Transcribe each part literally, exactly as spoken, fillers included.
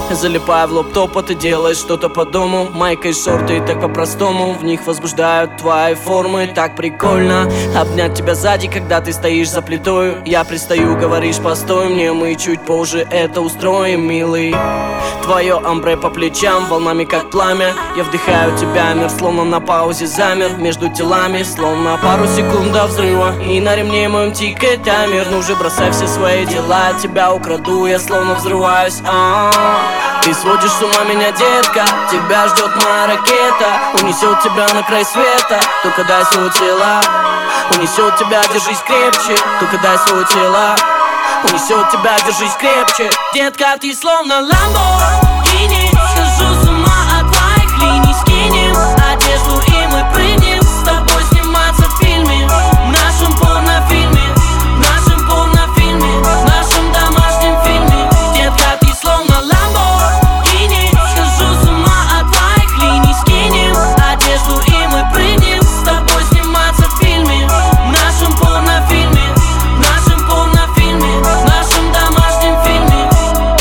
Залипая в лоптоп, ты делаешь что-то по дому. Майка и шорты, так по-простому. В них возбуждают твои формы. Так прикольно обнять тебя сзади, когда ты стоишь за плитой. Я пристаю, говоришь, постой мне, мы чуть позже это устроим, милый. Твое амбре по плечам, волнами как пламя. Я вдыхаю тебя, мир словно на паузе замер. Между телами, словно пару секунд до взрыва. И на ремне моем тикает таймер. Ну же, бросай все свои дела, тебя украду, я словно взрываюсь. А-а-а. Ты сводишь с ума меня, детка, тебя ждет моя ракета. Унесет тебя на край света, только дай свое тело. Унесет тебя, держись крепче, только дай свое тело. Унесет тебя, держись крепче. Детка, ты словно Ламборгини. Схожу с ума от твоих линий. Скинем одежду и мы прыгнем с тобой сниматься в фильме, в нашем порнофильме, в нашем порнофильме, в нашем домашнем фильме. Детка, ты словно Ламборгини. Схожу с ума от твоих линий. Скинем одежду и мы прыгнем с тобой сниматься в фильме, в нашем порнофильме, в нашем порнофильме, в нашем домашнем фильме.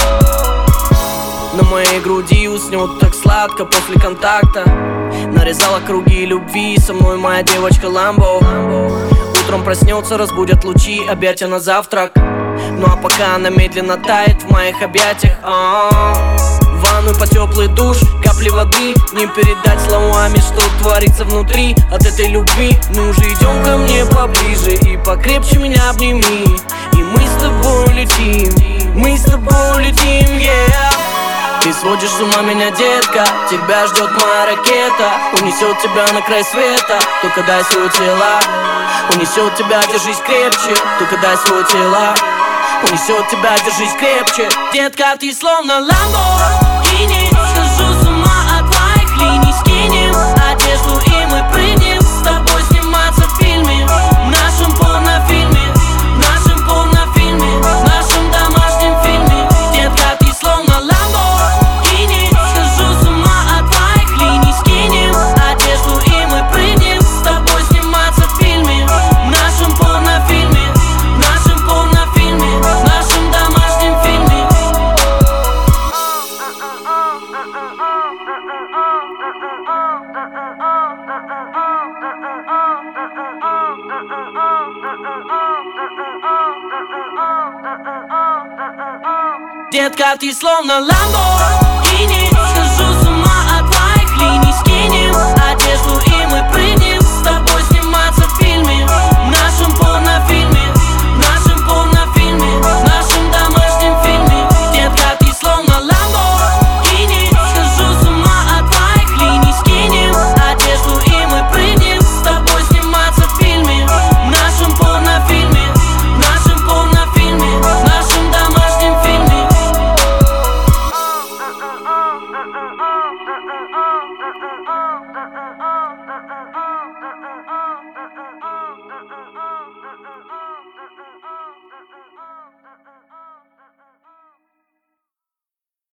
На моей груди уснет так сладко после контакта. Нарезала круги любви, со мной моя девочка Ламбо. Утром проснется, разбудят лучи, объятия на завтрак. Ну а пока она медленно тает в моих объятиях. А-а-а. В ванную по теплый душ, капли воды. Не передать словами, что творится внутри от этой любви. Ну же, идем ко мне поближе и покрепче меня обними. И мы с тобой летим, мы с тобой летим, yeah. Ты сводишь с ума меня, детка, тебя ждет моя ракета. Унесет тебя на край света, только дай свое тело. Унесет тебя, держись крепче, только дай свое тело. Унесет тебя, держись крепче. Детка, ты словно Ламборгини. Схожу с ума от твоих линий. Скинем одежду и мы прыгнем с тобой сниматься в фильме, в нашем порнофильме, в нашем порнофильме, в нашем домашнем фильме. Детка, ты словно Ламборгини. Схожу с ума от твоих линий. Скинем одежду и мы прыгнем с тобой сниматься в фильме, в нашем порнофильме, в нашем порнофильме, в нашем домашнем фильме. Детка, ты словно Ламборгини.